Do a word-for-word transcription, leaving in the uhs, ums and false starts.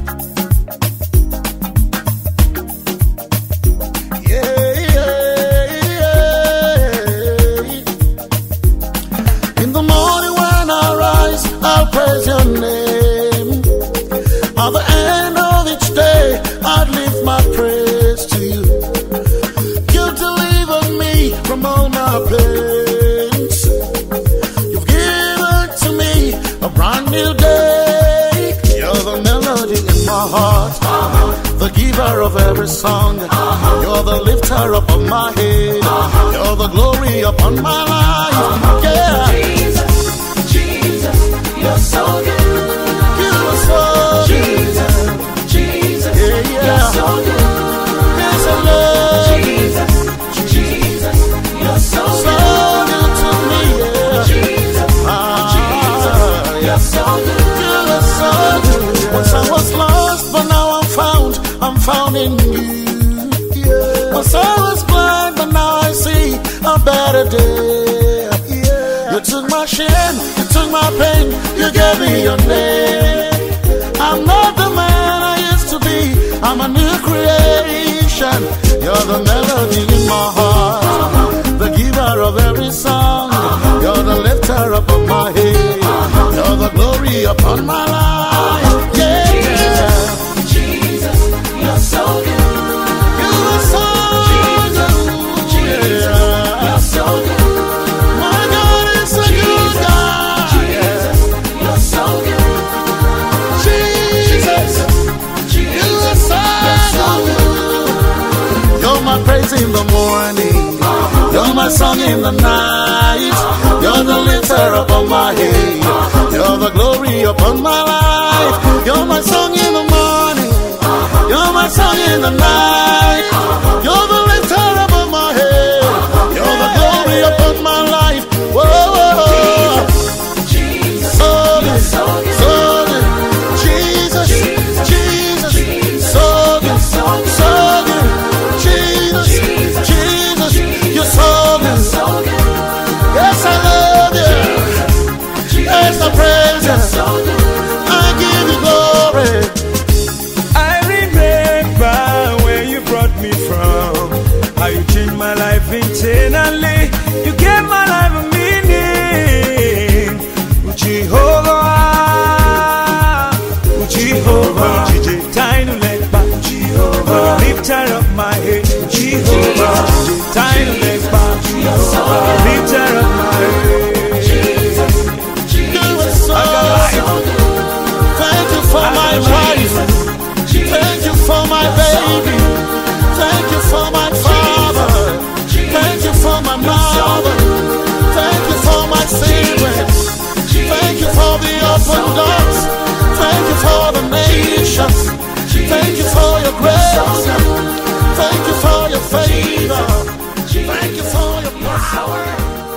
I'll praise your name. At the end of each day, I'd lift my praise to you. You delivered me from all my pains. You've given to me a brand new day. You're the melody in my heart, uh-huh. The giver of every song, uh-huh. You're the lifter up of my head, uh-huh. You're the glory upon my life, uh-huh. Yeah. Jesus, you're so good. You are so Jesus, Jesus, yeah, yeah. You're so good. Yes, I love Jesus, Jesus, you're so, so good. good to me, yeah. Jesus, ah, Jesus, you're so good. You are so good. Yeah. Once I was lost, but now I'm found. I'm found in you. Yeah. Once I was blind, but now I see a better day. Yeah. You took my shame, you took my pain, you gave me your name. I'm not the man I used to be, I'm a new creation. You're the melody in my heart, uh-huh. The giver of every song, uh-huh. You're the lifter up of my head, uh-huh. You're the glory upon my life, uh-huh. Yeah, Jesus, Jesus, you're so good. You are so Jesus, good. Jesus, Yeah. you're so good. My God is a good God. Jesus, you're so good. Jesus, Jesus, you are so good. You're my praise in the morning, uh-huh. You're my song in the night, uh-huh. You're the lifter upon my head, uh-huh. You're the glory upon my life, uh-huh. You're my song in the morning, uh-huh. You're my song in the night, uh-huh. You're the lifter upon my head, uh-huh. You're the glory upon my life. Whoa, whoa, whoa. Jesus, So you're good, so good. so good. Jesus, Jesus, so good, so good. Jesus, Jesus, you're so good. So good. Yes, I love you. Yes, I praise you. So good. I give you glory. I remember where you brought me from, how you changed my life internally. You gave my life a meaning. Jehovah, Jehovah, Tiny leg back, Jehovah, lifter up my head, Jehovah, tiny leg back, Jehovah, lifter up my head. You are so good. Thank you for my wife. Thank you for my baby. Thank you for my father. Thank you for my mother. Thank you for my siblings. Thank you for the open doors. Thank you for the nations. Thank you for your grace. Thank you for your favor. Thank you for your power.